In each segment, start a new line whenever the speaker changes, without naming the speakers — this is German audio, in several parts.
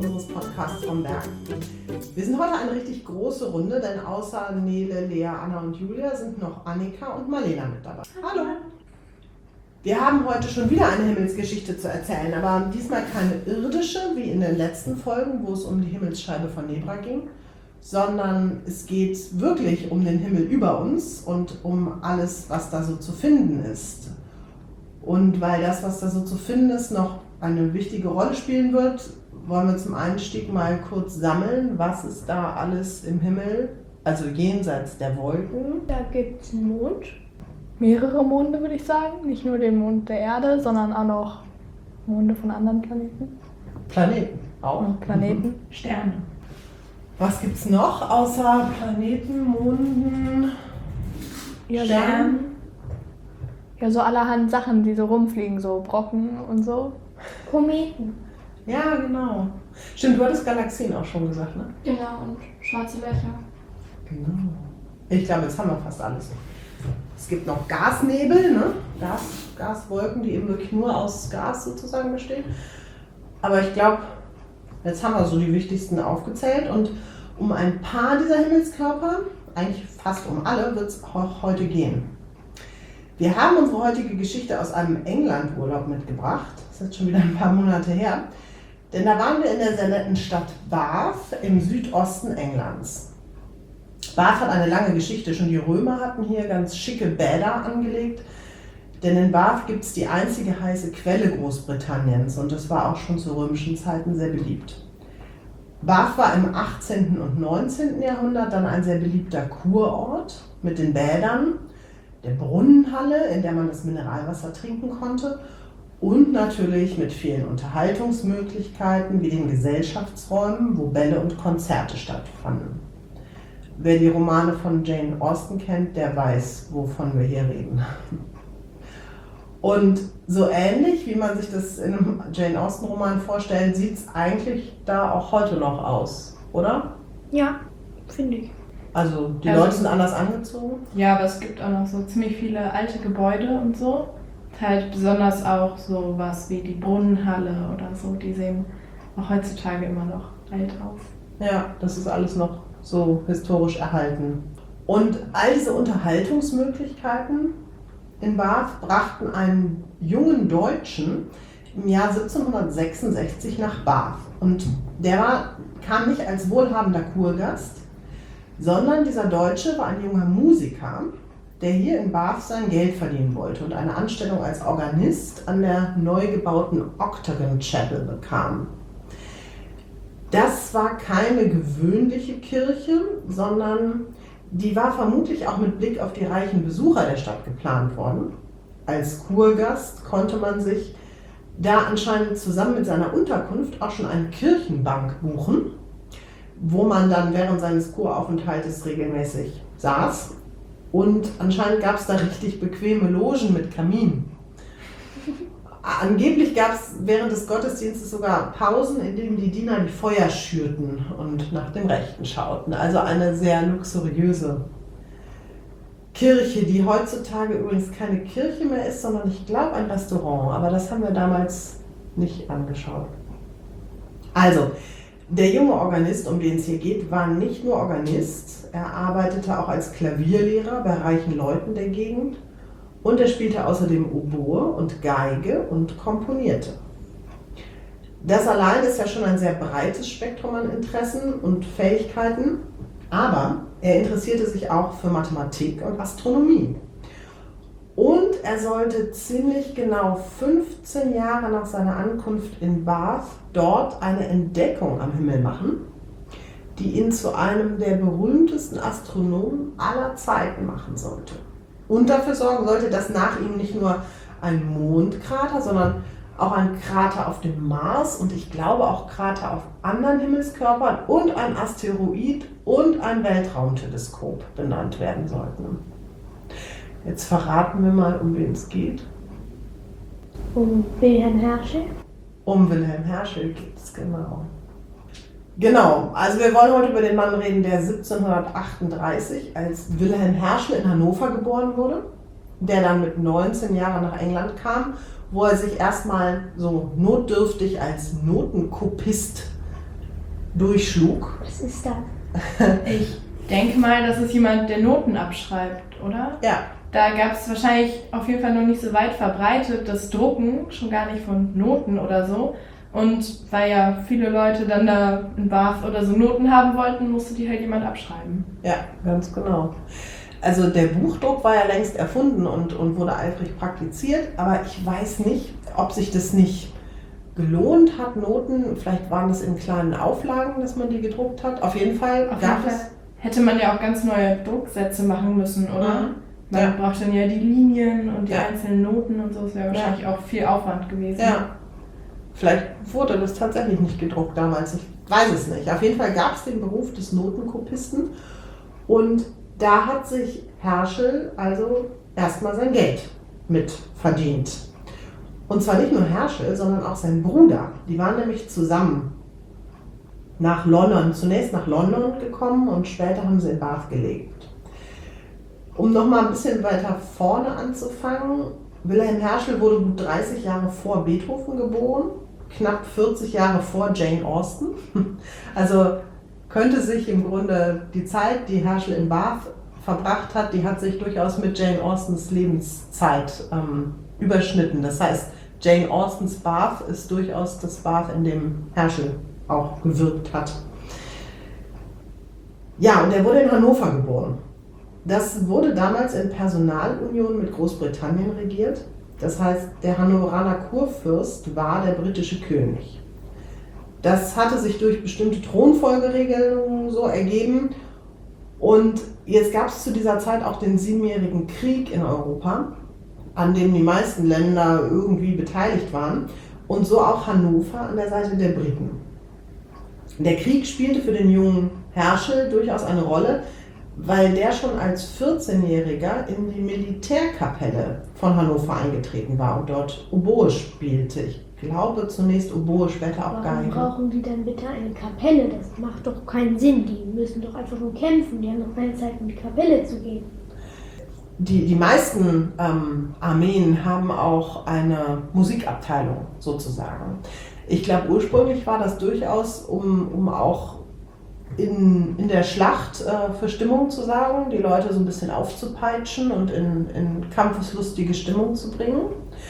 unseres Podcasts vom Berg. Wir sind heute eine richtig große Runde, denn außer Nele, Lea, Anna und Julia sind noch Annika und Marlena mit dabei. Hallo! Wir haben heute schon wieder eine Himmelsgeschichte zu erzählen, aber diesmal keine irdische, wie in den letzten Folgen, wo es um die Himmelsscheibe von Nebra ging, sondern es geht wirklich um den Himmel über uns und um alles, was da so zu finden ist. Und weil das, was da so zu finden ist, noch eine wichtige Rolle spielen wird, wollen wir zum Einstieg mal kurz sammeln, was ist da alles im Himmel, also jenseits der Wolken.
Da gibt es einen Mond. Mehrere Monde, würde ich sagen. Nicht nur den Mond der Erde, sondern auch noch Monde von anderen Planeten.
Planeten auch.
Und Planeten.
Sterne.
Was gibt es noch außer Planeten, Monden,
Ja,
Sternen?
Ja, so allerhand Sachen, die so rumfliegen, so Brocken und so.
Kometen.
Ja, genau. Stimmt, du hattest Galaxien auch schon gesagt, ne?
Genau, und schwarze Löcher.
Genau. Ich glaube, jetzt haben wir fast alles. Es gibt noch Gasnebel, ne? Gaswolken, die eben wirklich nur aus Gas sozusagen bestehen. Aber ich glaube, jetzt haben wir so die wichtigsten aufgezählt und um ein paar dieser Himmelskörper, eigentlich fast um alle, wird es auch heute gehen. Wir haben unsere heutige Geschichte aus einem England-Urlaub mitgebracht. Das ist jetzt schon wieder ein paar Monate her. Denn da waren wir in der sehr netten Stadt Bath im Südosten Englands. Bath hat eine lange Geschichte. Schon die Römer hatten hier ganz schicke Bäder angelegt. Denn in Bath gibt es die einzige heiße Quelle Großbritanniens und das war auch schon zu römischen Zeiten sehr beliebt. Bath war im 18. und 19. Jahrhundert dann ein sehr beliebter Kurort mit den Bädern, der Brunnenhalle, in der man das Mineralwasser trinken konnte und natürlich mit vielen Unterhaltungsmöglichkeiten wie den Gesellschaftsräumen, wo Bälle und Konzerte stattfanden. Wer die Romane von Jane Austen kennt, der weiß, wovon wir hier reden. Und so ähnlich, wie man sich das in einem Jane Austen-Roman vorstellt, sieht es eigentlich da auch heute noch aus, oder?
Ja, finde ich.
Also die
Also-
Leute sind anders angezogen.
Ja, aber es gibt auch noch so ziemlich viele alte Gebäude und so. Halt besonders auch so was wie die Brunnenhalle oder so, die sehen auch heutzutage immer noch alt aus.
Ja, das ist alles noch so historisch erhalten. Und all diese Unterhaltungsmöglichkeiten in Bath brachten einen jungen Deutschen im Jahr 1766 nach Bath. Und der kam nicht als wohlhabender Kurgast, sondern dieser Deutsche war ein junger Musiker, der hier in Bath sein Geld verdienen wollte und eine Anstellung als Organist an der neu gebauten Octagon Chapel bekam. Das war keine gewöhnliche Kirche, sondern die war vermutlich auch mit Blick auf die reichen Besucher der Stadt geplant worden. Als Kurgast konnte man sich da anscheinend zusammen mit seiner Unterkunft auch schon eine Kirchenbank buchen, wo man dann während seines Kuraufenthaltes regelmäßig saß. Und anscheinend gab es da richtig bequeme Logen mit Kamin. Angeblich gab es während des Gottesdienstes sogar Pausen, in denen die Diener die Feuer schürten und nach dem Rechten schauten. Also eine sehr luxuriöse Kirche, die heutzutage übrigens keine Kirche mehr ist, sondern ich glaube ein Restaurant. Aber das haben wir damals nicht angeschaut. Also, der junge Organist, um den es hier geht, war nicht nur Organist. Er arbeitete auch als Klavierlehrer bei reichen Leuten der Gegend. Und er spielte außerdem Oboe und Geige und komponierte. Das allein ist ja schon ein sehr breites Spektrum an Interessen und Fähigkeiten, aber er interessierte sich auch für Mathematik und Astronomie. Und er sollte ziemlich genau 15 Jahre nach seiner Ankunft in Bath dort eine Entdeckung am Himmel machen, die ihn zu einem der berühmtesten Astronomen aller Zeiten machen sollte. Und dafür sorgen sollte, dass nach ihm nicht nur ein Mondkrater, sondern auch ein Krater auf dem Mars und ich glaube auch Krater auf anderen Himmelskörpern und ein Asteroid und ein Weltraumteleskop benannt werden sollten. Jetzt verraten wir mal, um wen es geht.
Um Wilhelm Herschel.
Um Wilhelm Herschel geht es, genau. Genau, also wir wollen heute über den Mann reden, der 1738 als Wilhelm Herschel in Hannover geboren wurde, der dann mit 19 Jahren nach England kam, wo er sich erstmal so notdürftig als Notenkopist durchschlug.
Was ist das?
Ich denke mal, das ist jemand, der Noten abschreibt, oder?
Ja,
Da gab es wahrscheinlich auf jeden Fall noch nicht so weit verbreitet das Drucken, schon gar nicht von Noten oder so. Und weil ja viele Leute dann da in Bath oder so Noten haben wollten, musste die halt jemand abschreiben.
ja, ganz genau. Also der Buchdruck war ja längst erfunden und wurde eifrig praktiziert, aber ich weiß nicht, ob sich das nicht gelohnt hat, Noten, vielleicht waren es in kleinen Auflagen, dass man die gedruckt hat. Auf jeden Fall
Auf
gab
jeden
es...
Fall hätte man ja auch ganz neue Drucksätze machen müssen, oder?
Mhm.
Man
Ja.
braucht dann ja die Linien und die
Ja.
einzelnen Noten und so. Das wäre wahrscheinlich auch viel Aufwand gewesen.
Ja, vielleicht wurde das tatsächlich nicht gedruckt damals, ich weiß es nicht. Auf jeden Fall gab es den Beruf des Notenkopisten und da hat sich Herschel also erstmal sein Geld mit verdient. Und zwar nicht nur Herschel, sondern auch sein Bruder. Die waren nämlich zusammen nach London, zunächst nach London gekommen und später haben sie in Bath gelebt. Um nochmal ein bisschen weiter vorne anzufangen, Wilhelm Herschel wurde gut 30 Jahre vor Beethoven geboren, knapp 40 Jahre vor Jane Austen. Also könnte sich im Grunde die Zeit, die Herschel in Bath verbracht hat, die hat sich durchaus mit Jane Austens Lebenszeit überschnitten. Das heißt, Jane Austens Bath ist durchaus das Bath, in dem Herschel auch gewirkt hat. Ja, und er wurde in Hannover geboren. Das wurde damals in Personalunion mit Großbritannien regiert. Das heißt, der Hannoveraner Kurfürst war der britische König. Das hatte sich durch bestimmte Thronfolgeregelungen so ergeben. Und jetzt gab es zu dieser Zeit auch den Siebenjährigen Krieg in Europa, an dem die meisten Länder irgendwie beteiligt waren. Und so auch Hannover an der Seite der Briten. Der Krieg spielte für den jungen Herschel durchaus eine Rolle, weil der schon als 14-Jähriger in die Militärkapelle von Hannover eingetreten war und dort Oboe spielte. Ich glaube zunächst Oboe, später auch
Warum
Geige.
brauchen die dann bitte eine Kapelle? Das macht doch keinen Sinn. Die müssen doch einfach nur kämpfen. Die haben doch keine Zeit, in die Kapelle zu gehen.
Die meisten Armeen haben auch eine Musikabteilung sozusagen. Ich glaube, ursprünglich war das durchaus, um auch in der Schlacht für Stimmung zu sorgen, die Leute so ein bisschen aufzupeitschen und in kampfeslustige Stimmung zu bringen.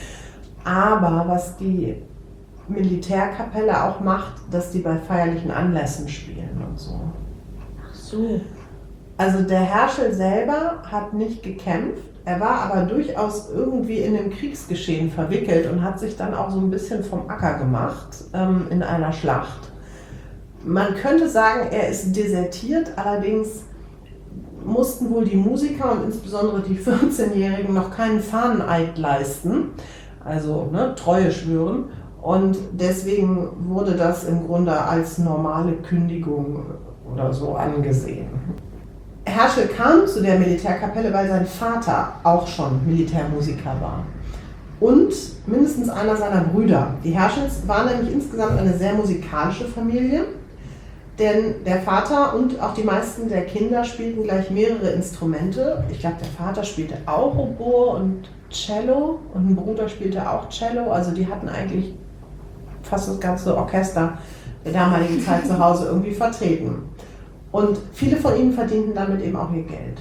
Aber was die Militärkapelle auch macht, dass die bei feierlichen Anlässen spielen und so.
Ach so.
Also der Herschel selber hat nicht gekämpft, er war aber durchaus irgendwie in dem Kriegsgeschehen verwickelt und hat sich dann auch so ein bisschen vom Acker gemacht in einer Schlacht. Man könnte sagen, er ist desertiert, allerdings mussten wohl die Musiker und insbesondere die 14-Jährigen noch keinen Fahneneid leisten, also Treue schwören. Und deswegen wurde das im Grunde als normale Kündigung oder so angesehen. Herschel kam zu der Militärkapelle, weil sein Vater auch schon Militärmusiker war. Und mindestens einer seiner Brüder. Die Herschels waren nämlich insgesamt eine sehr musikalische Familie. Denn der Vater und auch die meisten der Kinder spielten gleich mehrere Instrumente. Ich glaube, der Vater spielte auch Oboe und Cello und ein Bruder spielte auch Cello. Also die hatten eigentlich fast das ganze Orchester der damaligen Zeit zu Hause irgendwie vertreten. Und viele von ihnen verdienten damit eben auch ihr Geld.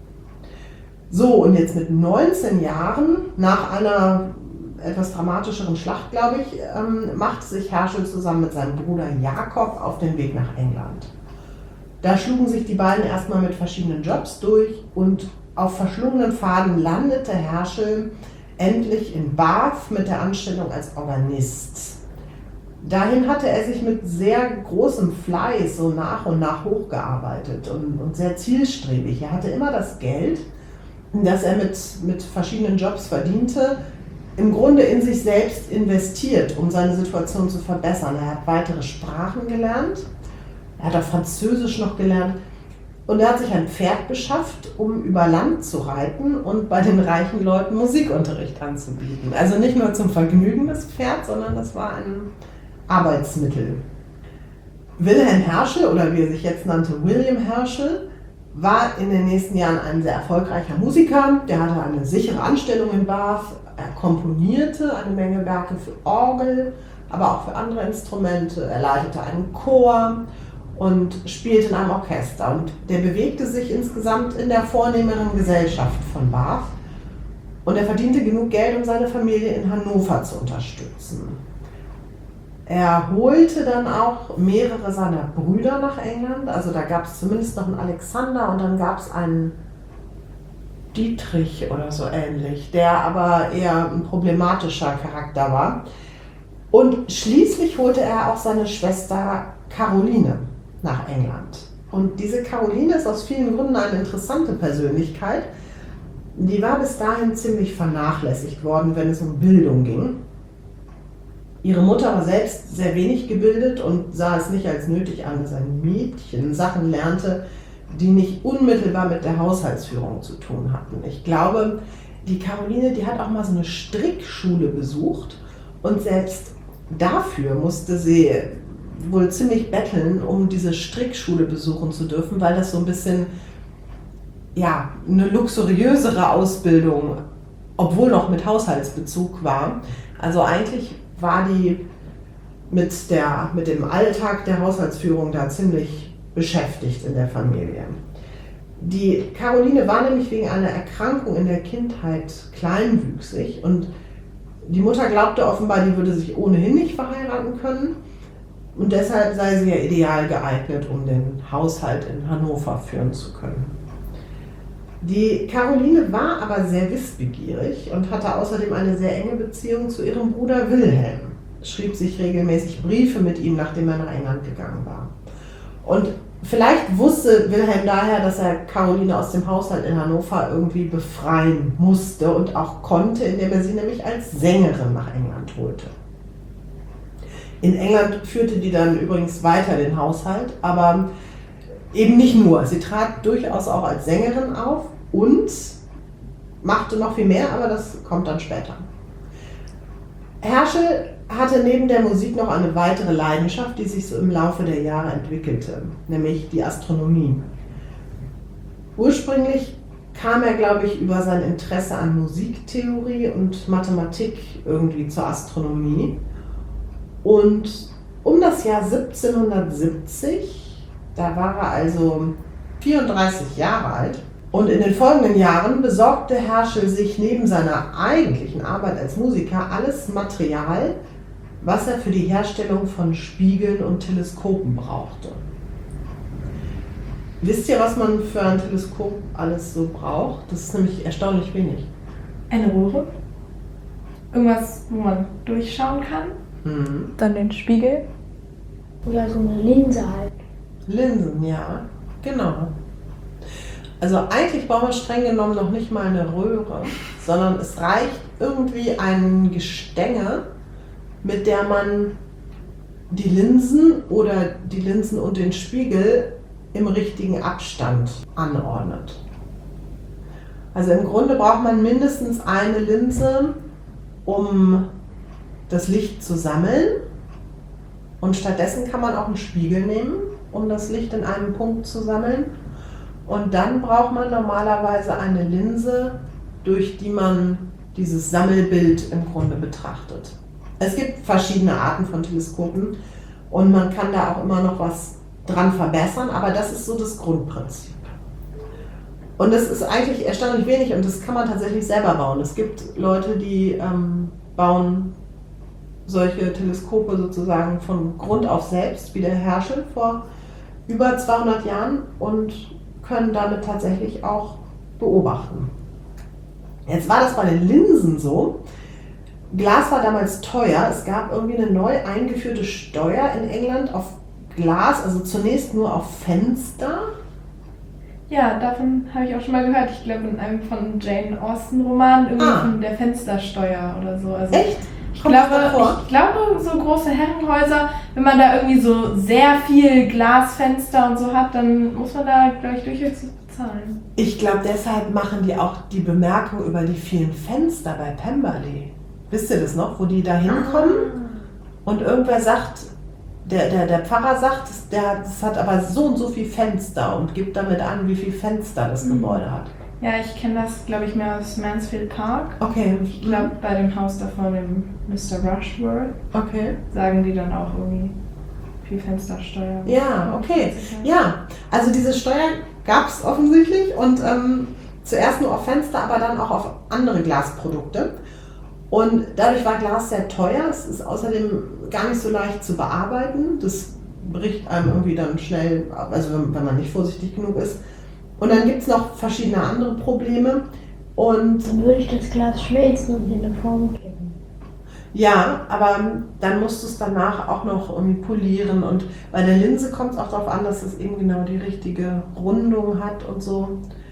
So, und jetzt mit 19 Jahren, nach einer etwas dramatischeren Schlacht, glaube ich, machte sich Herschel zusammen mit seinem Bruder Jakob auf den Weg nach England. Da schlugen sich die beiden erstmal mit verschiedenen Jobs durch und auf verschlungenen Pfaden landete Herschel endlich in Bath mit der Anstellung als Organist. Dahin hatte er sich mit sehr großem Fleiß so nach und nach hochgearbeitet und sehr zielstrebig. Er hatte immer das Geld, das er mit verschiedenen Jobs verdiente, im Grunde in sich selbst investiert, um seine Situation zu verbessern. Er hat weitere Sprachen gelernt, er hat auch Französisch noch gelernt und er hat sich ein Pferd beschafft, um über Land zu reiten und bei den reichen Leuten Musikunterricht anzubieten. Also nicht nur zum Vergnügen das Pferd, sondern das war ein Arbeitsmittel. Wilhelm Herschel, oder wie er sich jetzt nannte, William Herschel, war in den nächsten Jahren ein sehr erfolgreicher Musiker. Der hatte eine sichere Anstellung in Bath. Er komponierte eine Menge Werke für Orgel, aber auch für andere Instrumente. Er leitete einen Chor und spielte in einem Orchester. Und der bewegte sich insgesamt in der vornehmeren Gesellschaft von Bath. Und er verdiente genug Geld, um seine Familie in Hannover zu unterstützen. Er holte dann auch mehrere seiner Brüder nach England. Also da gab es zumindest noch einen Alexander und dann gab es einen Dietrich oder so ähnlich, der aber eher ein problematischer Charakter war. Und schließlich holte er auch seine Schwester Caroline nach England. Und diese Caroline ist aus vielen Gründen eine interessante Persönlichkeit. Die war bis dahin ziemlich vernachlässigt worden, wenn es um Bildung ging. Ihre Mutter war selbst sehr wenig gebildet und sah es nicht als nötig an, dass ein Mädchen Sachen lernte, die nicht unmittelbar mit der Haushaltsführung zu tun hatten. Ich glaube, die Caroline, die hat auch mal so eine Strickschule besucht und selbst dafür musste sie wohl ziemlich betteln, um diese Strickschule besuchen zu dürfen, weil das so ein bisschen ja, eine luxuriösere Ausbildung, obwohl noch mit Haushaltsbezug war. Also eigentlich war die mit dem Alltag der Haushaltsführung da ziemlich beschäftigt in der Familie. Die Caroline war nämlich wegen einer Erkrankung in der Kindheit kleinwüchsig und die Mutter glaubte offenbar, die würde sich ohnehin nicht verheiraten können und deshalb sei sie ja ideal geeignet, um den Haushalt in Hannover führen zu können. Die Caroline war aber sehr wissbegierig und hatte außerdem eine sehr enge Beziehung zu ihrem Bruder Wilhelm. Schrieb sich regelmäßig Briefe mit ihm, nachdem er nach England gegangen war. Und vielleicht wusste Wilhelm daher, dass er Caroline aus dem Haushalt in Hannover irgendwie befreien musste und auch konnte, indem er sie nämlich als Sängerin nach England holte. In England führte die dann übrigens weiter den Haushalt, aber eben nicht nur. Sie trat durchaus auch als Sängerin auf und machte noch viel mehr, aber das kommt dann später. Herschel hatte neben der Musik noch eine weitere Leidenschaft, die sich so im Laufe der Jahre entwickelte, nämlich die Astronomie. Ursprünglich kam er, glaube ich, über sein Interesse an Musiktheorie und Mathematik irgendwie zur Astronomie. Und um das Jahr 1770, da war er also 34 Jahre alt, und in den folgenden Jahren besorgte Herschel sich neben seiner eigentlichen Arbeit als Musiker alles Material, was er für die Herstellung von Spiegeln und Teleskopen brauchte. Wisst ihr, was man für ein Teleskop alles so braucht? Das ist nämlich erstaunlich wenig.
Eine Röhre? Irgendwas, wo man durchschauen kann?
Mhm.
Dann den Spiegel.
Oder so eine Linse halt.
Linsen, ja, genau. Also eigentlich braucht man streng genommen noch nicht mal eine Röhre, sondern es reicht irgendwie ein Gestänge, mit der man die Linsen oder die Linsen und den Spiegel im richtigen Abstand anordnet. Also im Grunde braucht man mindestens eine Linse, um das Licht zu sammeln, und stattdessen kann man auch einen Spiegel nehmen, um das Licht in einem Punkt zu sammeln. Und dann braucht man normalerweise eine Linse, durch die man dieses Sammelbild im Grunde betrachtet. Es gibt verschiedene Arten von Teleskopen und man kann da auch immer noch was dran verbessern, aber das ist so das Grundprinzip. Und das ist eigentlich erstaunlich wenig und das kann man tatsächlich selber bauen. Es gibt Leute, die bauen solche Teleskope sozusagen von Grund auf selbst, wie der Herschel vor über 200 Jahren, und können damit tatsächlich auch beobachten. Jetzt war das bei den Linsen so. Glas war damals teuer. Es gab irgendwie eine neu eingeführte Steuer in England auf Glas, also zunächst nur auf Fenster.
Ja, davon habe ich auch schon mal gehört. Ich glaube, in einem von Jane Austen Roman, irgendwie von der Fenstersteuer oder so. Also
Echt?
Ich glaube, so große Herrenhäuser, wenn man da irgendwie so sehr viel Glasfenster und so hat, dann muss man da, glaube ich, durchaus bezahlen.
Ich glaube, deshalb machen die auch die Bemerkung über die vielen Fenster bei Pemberley. Wisst ihr das noch, wo die da hinkommen? Und irgendwer sagt, der Pfarrer sagt, das hat aber so und so viel Fenster und gibt damit an, wie viel Fenster das Gebäude hat.
Ja, ich kenne das, glaube ich, mehr aus Mansfield Park.
Okay.
Ich glaube, bei dem Haus davor, dem Mr. Rushworth,
Okay.
sagen die dann auch irgendwie viel Fenstersteuer.
Ja, okay. Ja, also diese Steuer gab es offensichtlich und zuerst nur auf Fenster, aber dann auch auf andere Glasprodukte. Und dadurch war Glas sehr teuer. Es ist außerdem gar nicht so leicht zu bearbeiten. Das bricht einem irgendwie dann schnell, also wenn man nicht vorsichtig genug ist. Und dann gibt es noch verschiedene andere Probleme. Und
Dann würde ich das Glas schmelzen und in eine Form kippen.
ja, aber dann musst du es danach auch noch irgendwie polieren. Und bei der Linse kommt es auch darauf an, dass es eben genau die richtige Rundung hat und so.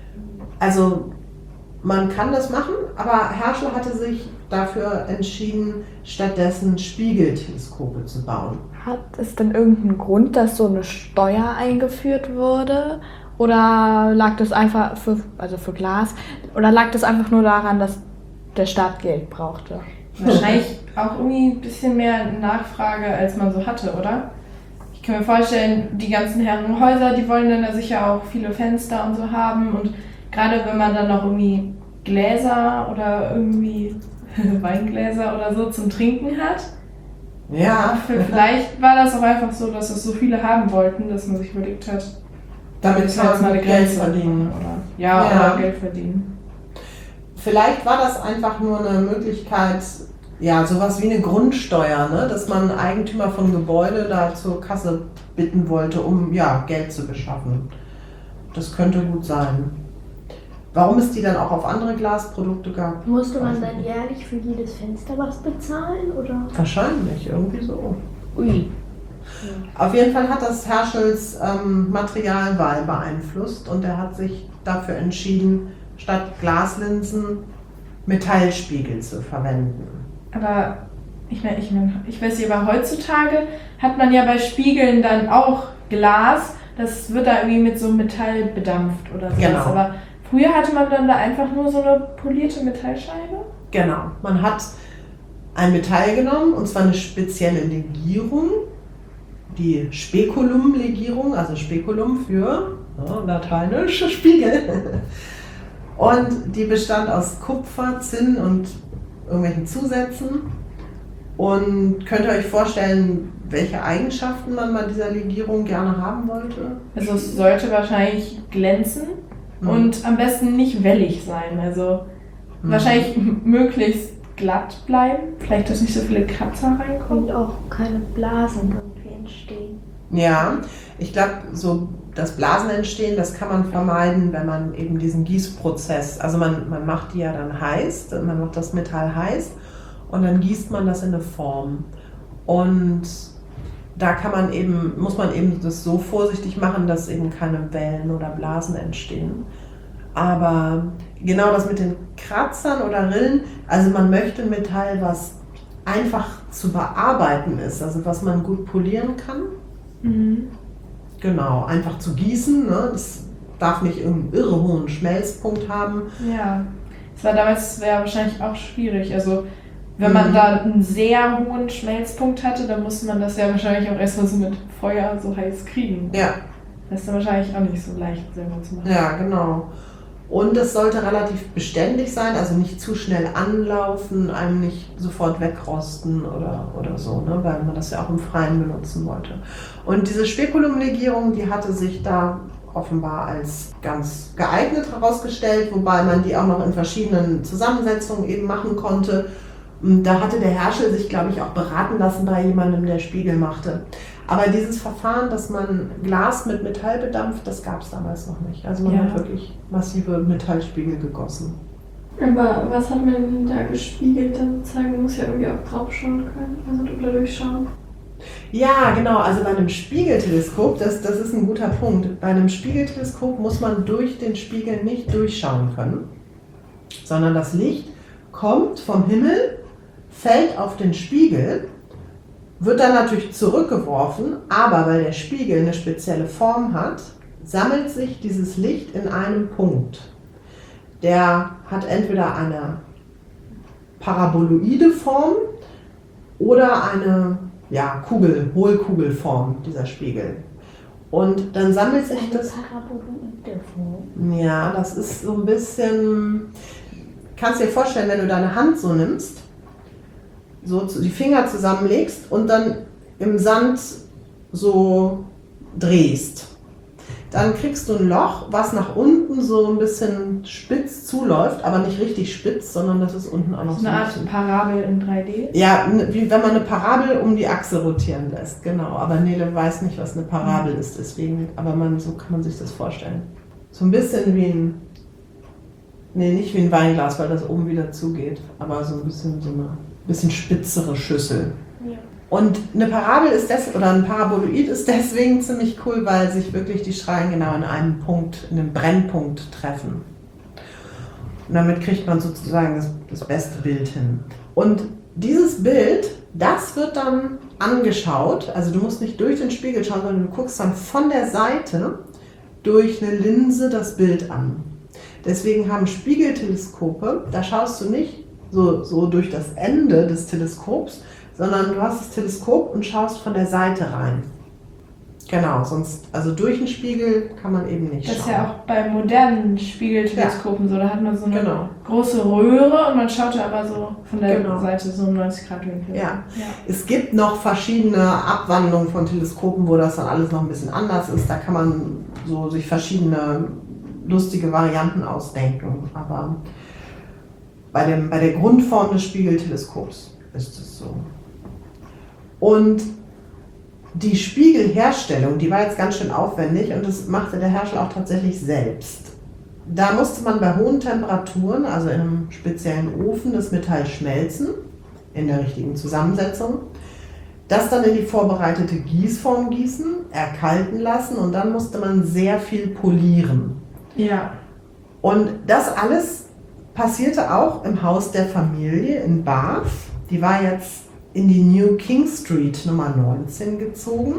Also man kann das machen, aber Herschel hatte sich dafür entschieden, stattdessen Spiegelteleskope zu bauen.
Hat es denn irgendeinen Grund, dass so eine Steuer eingeführt wurde? Oder lag das einfach für Glas, oder lag das einfach nur daran, dass der Staat Geld brauchte?
Wahrscheinlich auch irgendwie ein bisschen mehr Nachfrage, als man so hatte, oder? Ich kann mir vorstellen, die ganzen Herrenhäuser, die wollen dann da sicher auch viele Fenster und so haben. Und gerade wenn man dann noch irgendwie Gläser oder irgendwie Weingläser oder so zum Trinken hat.
Ja,
Vielleicht war das auch einfach so, dass es so viele haben wollten, dass man sich überlegt hat,
damit
das war jetzt mal
kann
eine
man Geld
Grenze
verdienen.
Oder, oder Geld verdienen.
Vielleicht war das einfach nur eine Möglichkeit, ja, sowas wie eine Grundsteuer, ne? Dass man Eigentümer von Gebäude da zur Kasse bitten wollte, um ja, Geld zu beschaffen. Das könnte gut sein. Warum es die dann auch auf andere Glasprodukte gab?
Musste man dann jährlich für jedes Fenster was bezahlen, oder?
Wahrscheinlich, irgendwie so.
Ui.
Auf jeden Fall hat das Herschels Materialwahl beeinflusst und er hat sich dafür entschieden, statt Glaslinsen Metallspiegel zu verwenden.
Aber ich weiß nicht, aber heutzutage hat man ja bei Spiegeln dann auch Glas, das wird da irgendwie mit so Metall bedampft oder so.
Genau.
Aber früher hatte man dann da einfach nur so eine polierte Metallscheibe.
Genau, man hat ein Metall genommen und zwar eine spezielle Legierung, die Spekulum-Legierung, also Spekulum für lateinisch Spiegel. Und die bestand aus Kupfer, Zinn und irgendwelchen Zusätzen. Und könnt ihr euch vorstellen, welche Eigenschaften man bei dieser Legierung gerne haben wollte?
Also es sollte wahrscheinlich glänzen und am besten nicht wellig sein. Also wahrscheinlich möglichst glatt bleiben. Vielleicht, dass nicht so viele Kratzer reinkommen.
Und auch keine Blasen irgendwie entstehen.
Ja, ich glaube, so das Blasen entstehen, das kann man vermeiden, wenn man eben diesen Gießprozess, also man macht die ja dann heiß, man macht das Metall heiß und dann gießt man das in eine Form. Und da muss man eben das so vorsichtig machen, dass eben keine Wellen oder Blasen entstehen. Aber genau das mit den Kratzern oder Rillen, also man möchte ein Metall, was einfach zu bearbeiten ist, also was man gut polieren kann.
Mhm.
Genau, einfach zu gießen, ne? Das darf nicht irgendeinen irre hohen Schmelzpunkt haben.
Ja, das war damals wahrscheinlich auch schwierig. Also wenn man da einen sehr hohen Schmelzpunkt hatte, dann musste man das ja wahrscheinlich auch erstmal so mit Feuer so heiß kriegen.
Ja,
Das ist dann wahrscheinlich auch nicht so leicht selber zu machen.
ja, genau. Und es sollte relativ beständig sein, also nicht zu schnell anlaufen, einem nicht sofort wegrosten oder so, ne? Weil man das ja auch im Freien benutzen wollte. Und diese Spekulumlegierung, die hatte sich da offenbar als ganz geeignet herausgestellt, wobei man die auch noch in verschiedenen Zusammensetzungen eben machen konnte. Da hatte der Herschel sich, glaube ich, auch beraten lassen bei jemandem, der Spiegel machte. Aber dieses Verfahren, dass man Glas mit Metall bedampft, das gab es damals noch nicht. Also man hat wirklich massive Metallspiegel gegossen.
Aber was hat man denn da gespiegelt dann sozusagen? Man muss ja irgendwie auch drauf schauen können, also drüber durchschauen.
Ja, genau. Also bei einem Spiegelteleskop, das ist ein guter Punkt. Bei einem Spiegelteleskop muss man durch den Spiegel nicht durchschauen können, sondern das Licht kommt vom Himmel, fällt auf den Spiegel, wird dann natürlich zurückgeworfen, aber weil der Spiegel eine spezielle Form hat, sammelt sich dieses Licht in einem Punkt. Der hat entweder eine paraboloide Form oder eine Hohlkugelform, dieser Spiegel. Und dann sammelt sich das.
Paraboloide Form.
Ja, das ist so ein bisschen. Kannst dir vorstellen, wenn du deine Hand so nimmst, so die Finger zusammenlegst und dann im Sand so drehst, dann kriegst du ein Loch, was nach unten so ein bisschen spitz zuläuft, aber nicht richtig spitz, sondern das ist unten auch noch
So
so
eine
ein
Art
bisschen.
Parabel in 3D.
Ja, wie wenn man eine Parabel um die Achse rotieren lässt, genau. Aber Nele weiß nicht, was eine Parabel ist, deswegen, aber so kann man sich das vorstellen. So ein bisschen wie nicht wie ein Weinglas, weil das oben wieder zugeht, aber so ein bisschen so eine bisschen spitzere Schüssel.
Ja.
Und eine Parabel ist oder ein Paraboloid ist deswegen ziemlich cool, weil sich wirklich die Strahlen genau in einem Punkt, in einem Brennpunkt treffen. Und damit kriegt man sozusagen das beste Bild hin. Und dieses Bild, das wird dann angeschaut, also du musst nicht durch den Spiegel schauen, sondern du guckst dann von der Seite durch eine Linse das Bild an. Deswegen haben Spiegelteleskope, da schaust du nicht so durch das Ende des Teleskops, sondern du hast das Teleskop und schaust von der Seite rein. Genau, also durch den Spiegel kann man eben nicht
Das
schauen.
ist ja auch bei modernen Spiegelteleskopen so. Da hat man so eine
Genau.
große Röhre und man schaut da aber so von der
Genau.
Seite so 90 Grad Winkel.
Ja. Es gibt noch verschiedene Abwandlungen von Teleskopen, wo das dann alles noch ein bisschen anders ist. Da kann man so sich verschiedene lustige Varianten ausdenken. Aber bei der Grundform des Spiegelteleskops ist es so. Und die Spiegelherstellung, die war jetzt ganz schön aufwendig und das machte der Herschel auch tatsächlich selbst. Da musste man bei hohen Temperaturen, also in einem speziellen Ofen, das Metall schmelzen, in der richtigen Zusammensetzung, das dann in die vorbereitete Gießform gießen, erkalten lassen und dann musste man sehr viel polieren.
Ja.
Und das alles passierte auch im Haus der Familie in Bath. Die war jetzt in die New King Street Nummer 19 gezogen.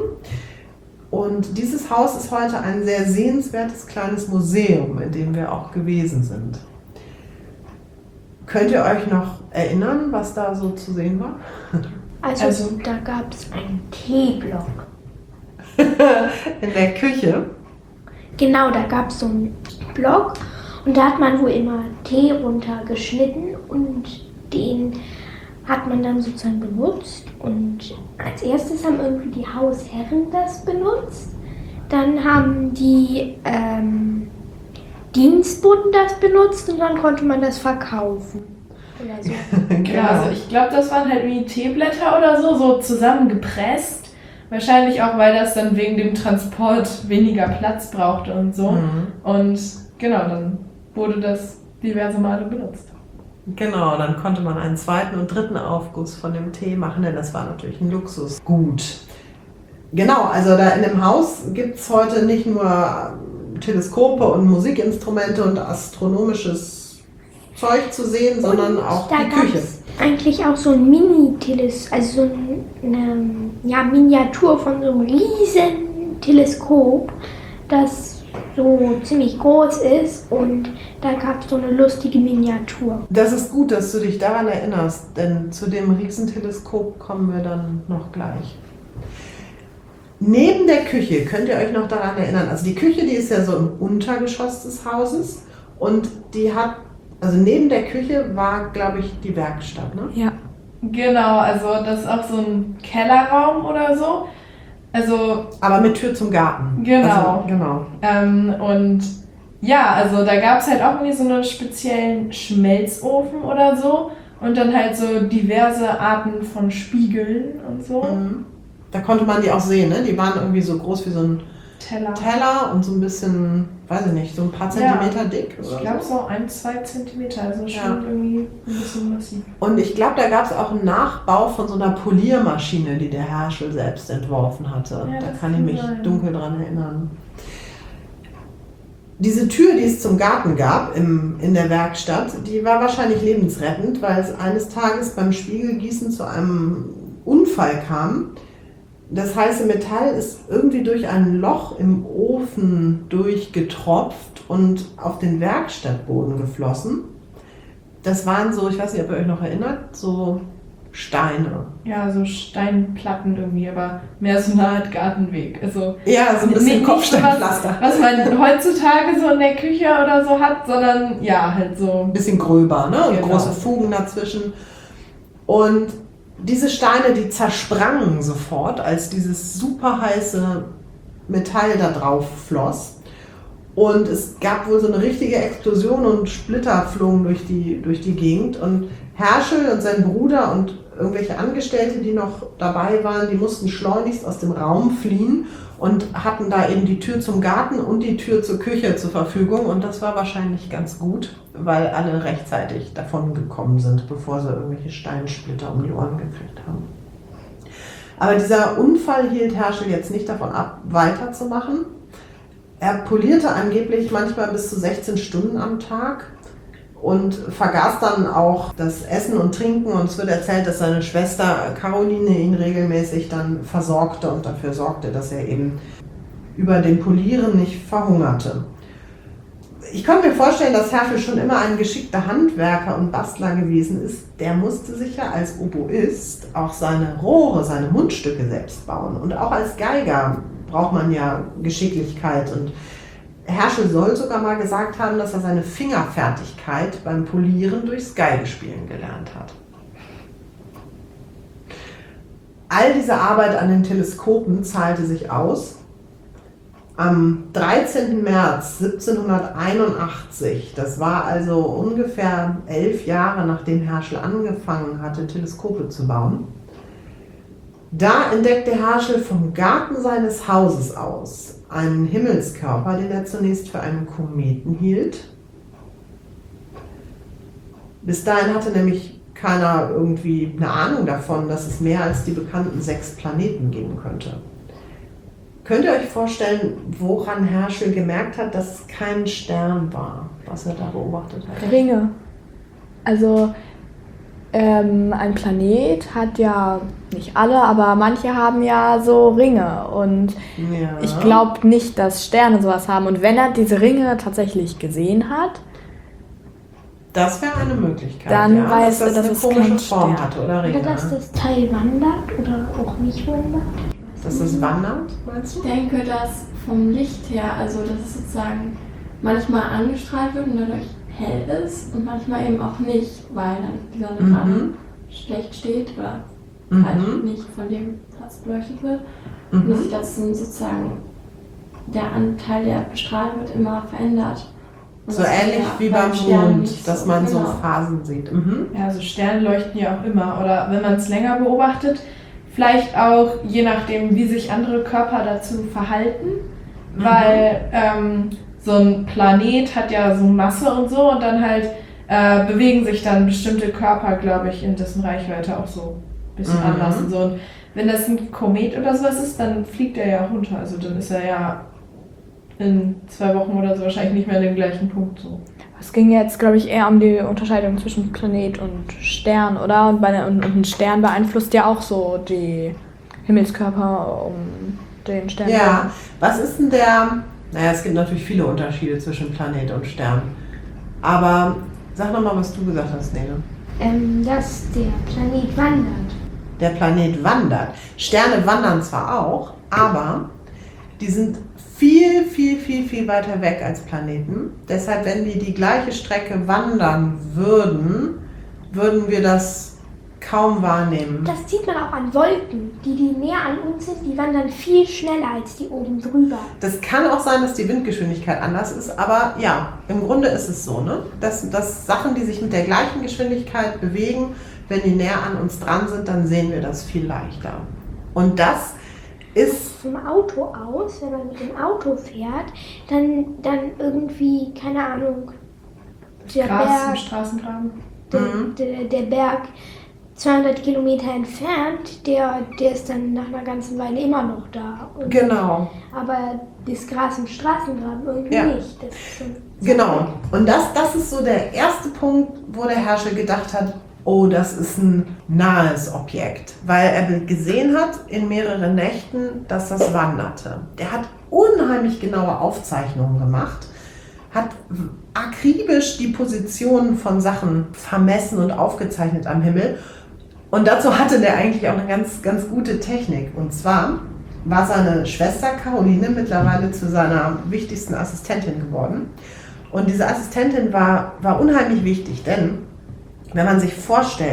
Und dieses Haus ist heute ein sehr sehenswertes kleines Museum, in dem wir auch gewesen sind. Könnt ihr euch noch erinnern, was da so zu sehen war?
Also da gab es einen Teeblock.
In der Küche.
Genau, da gab es so einen Block und da hat man wohl immer Tee runtergeschnitten und den hat man dann sozusagen benutzt. Und als erstes haben irgendwie die Hausherren das benutzt. Dann haben die Dienstboten das benutzt und dann konnte man das verkaufen. Oder so.
Ja, also ich glaube, das waren halt wie Teeblätter oder so zusammengepresst. Wahrscheinlich auch, weil das dann wegen dem Transport weniger Platz brauchte und so. Und genau, dann wurde das diverse Male benutzt.
Genau, dann konnte man einen zweiten und dritten Aufguss von dem Tee machen, denn das war natürlich ein Luxusgut. Genau, also da in dem Haus gibt es heute nicht nur Teleskope und Musikinstrumente und astronomisches Zeug zu sehen, sondern auch
da
die Küche.
gab's eigentlich auch so ein Mini-Teleskop, also so eine Miniatur von so einem riesen Teleskop, das so ziemlich groß ist und da gab es so eine lustige Miniatur.
Das ist gut, dass du dich daran erinnerst, denn zu dem Riesenteleskop kommen wir dann noch gleich. Neben der Küche, könnt ihr euch noch daran erinnern, also die Küche, die ist ja so im Untergeschoss des Hauses und die hat, also neben der Küche war, glaube ich, die Werkstatt, ne?
Ja.
Genau, also das ist auch so ein Kellerraum oder so. Also
Aber mit Tür zum Garten.
Genau.
Also, genau.
Und ja, also da gab es halt auch irgendwie so einen speziellen Schmelzofen oder so und dann halt so diverse Arten von Spiegeln und so.
Mhm. Da konnte man die auch sehen, ne? Die waren irgendwie so groß wie so ein Teller und so ein bisschen, weiß ich nicht, so ein paar Zentimeter dick.
Ich
Oder
glaube
so.
so 1-2 Zentimeter, also schon
Ja.
irgendwie ein bisschen massiv.
Und ich glaube, da gab es auch einen Nachbau von so einer Poliermaschine, die der Herschel selbst entworfen hatte.
Ja,
Da
das
kann ich
kann
mich
sein.
dunkel dran erinnern. Diese Tür, die es zum Garten gab in der Werkstatt, die war wahrscheinlich lebensrettend, weil es eines Tages beim Spiegelgießen zu einem Unfall kam. Das heiße Metall ist irgendwie durch ein Loch im Ofen durchgetropft und auf den Werkstattboden geflossen. Das waren so, ich weiß nicht, ob ihr euch noch erinnert, so Steine.
Ja, so Steinplatten irgendwie, aber mehr so eine Art Gartenweg. Also
Ja, so ein bisschen
nicht
Kopfsteinpflaster.
was man heutzutage so in der Küche oder so hat, sondern ja, halt so.
Ein bisschen gröber, ne? Und
Genau.
große Fugen dazwischen. Und Diese Steine, die zersprangen sofort, als dieses super heiße Metall da drauf floss. Und es gab wohl so eine richtige Explosion und Splitter flogen durch die Gegend. Und Herschel und sein Bruder und irgendwelche Angestellte, die noch dabei waren, die mussten schleunigst aus dem Raum fliehen und hatten da eben die Tür zum Garten und die Tür zur Küche zur Verfügung. Und das war wahrscheinlich ganz gut, weil alle rechtzeitig davon gekommen sind, bevor sie irgendwelche Steinsplitter um die Ohren gekriegt haben. Aber dieser Unfall hielt Herschel jetzt nicht davon ab, weiterzumachen. Er polierte angeblich manchmal bis zu 16 Stunden am Tag und vergaß dann auch das Essen und Trinken. Und es wird erzählt, dass seine Schwester Caroline ihn regelmäßig dann versorgte und dafür sorgte, dass er eben über dem Polieren nicht verhungerte. Ich konnte mir vorstellen, dass Herschel schon immer ein geschickter Handwerker und Bastler gewesen ist. Der musste sich ja als Oboist auch seine Rohre, seine Mundstücke selbst bauen. Und auch als Geiger braucht man ja Geschicklichkeit. Und Herschel soll sogar mal gesagt haben, dass er seine Fingerfertigkeit beim Polieren durchs Geigenspielen gelernt hat. All diese Arbeit an den Teleskopen zahlte sich aus. Am 13. März 1781, das war also ungefähr 11 Jahre, nachdem Herschel angefangen hatte, Teleskope zu bauen, da entdeckte Herschel vom Garten seines Hauses aus einen Himmelskörper, den er zunächst für einen Kometen hielt. Bis dahin hatte nämlich keiner irgendwie eine Ahnung davon, dass es mehr als die bekannten 6 Planeten geben könnte. Könnt ihr euch vorstellen, woran Herschel gemerkt hat, dass es kein Stern war, was er da beobachtet hat?
Ringe. Also ein Planet hat ja, nicht alle, aber manche haben ja so Ringe. Und
Ja.
ich glaube nicht, dass Sterne sowas haben. Und wenn er diese Ringe tatsächlich gesehen hat,
Das wäre eine Möglichkeit.
Dann
ja,
weiß
dass
er,
das
dass
eine
es kein
komische Form
Stern
hatte, oder Ringe.
Oder dass das Teil wandert oder auch nicht wandert.
Dass es wandert, meinst
Ich
du?
denke, dass vom Licht her, also dass es sozusagen manchmal angestrahlt wird und dadurch hell ist und manchmal eben auch nicht, weil dann die Sonne gerade schlecht steht oder halt nicht von dem Platz beleuchtet wird. Und dass sich das dann sozusagen der Anteil, der bestrahlt wird, immer verändert. Und
So
das ist
ähnlich
ja
wie
beim
beim
Stern
Mond,
nicht
dass man so
genau.
Phasen sieht.
Ja, also Sterne leuchten ja auch immer. Oder wenn man es länger beobachtet, vielleicht auch je nachdem, wie sich andere Körper dazu verhalten. Weil so ein Planet hat ja so Masse und so und dann halt bewegen sich dann bestimmte Körper, glaube ich, in dessen Reichweite auch so ein bisschen anders und so. Und wenn das ein Komet oder sowas ist, dann fliegt er ja runter. Also dann ist er ja in 2 Wochen oder so wahrscheinlich nicht mehr an dem gleichen Punkt so.
es ging jetzt, glaube ich, eher um die Unterscheidung zwischen Planet und Stern, oder? Und ein Stern beeinflusst ja auch so die Himmelskörper um den Stern.
Ja, was ist denn der... Naja, es gibt natürlich viele Unterschiede zwischen Planet und Stern. Aber sag noch mal, was du gesagt hast, Nele.
Dass der Planet wandert.
Der Planet wandert. Sterne wandern zwar auch, aber die sind viel, viel, viel, viel weiter weg als Planeten. Deshalb, wenn die gleiche Strecke wandern würden, würden wir das kaum wahrnehmen.
Das sieht man auch an Wolken. Die näher an uns sind, die wandern viel schneller als die oben drüber.
Das kann auch sein, dass die Windgeschwindigkeit anders ist, aber ja, im Grunde ist es so, ne? Dass Sachen, die sich mit der gleichen Geschwindigkeit bewegen, wenn die näher an uns dran sind, dann sehen wir das viel leichter. Und das ist...
Vom Auto aus, wenn man mit dem Auto fährt, dann irgendwie, keine Ahnung, der
Gras im
Berg,
Straßengraben.
der Berg 200 Kilometer entfernt, der ist dann nach einer ganzen Weile immer noch da. Und
Genau.
aber das Gras im Straßengraben irgendwie
Ja.
nicht. Das ist schon
Genau. Und das ist so der erste Punkt, wo der Herschel gedacht hat, oh, das ist ein nahes Objekt. Weil er gesehen hat in mehreren Nächten, dass das wanderte. Der hat unheimlich genaue Aufzeichnungen gemacht, hat akribisch die Positionen von Sachen vermessen und aufgezeichnet am Himmel. Und dazu hatte der eigentlich auch eine ganz, ganz gute Technik. Und zwar war seine Schwester Caroline mittlerweile zu seiner wichtigsten Assistentin geworden. Und diese Assistentin war unheimlich wichtig, denn wenn man sich vorstellt,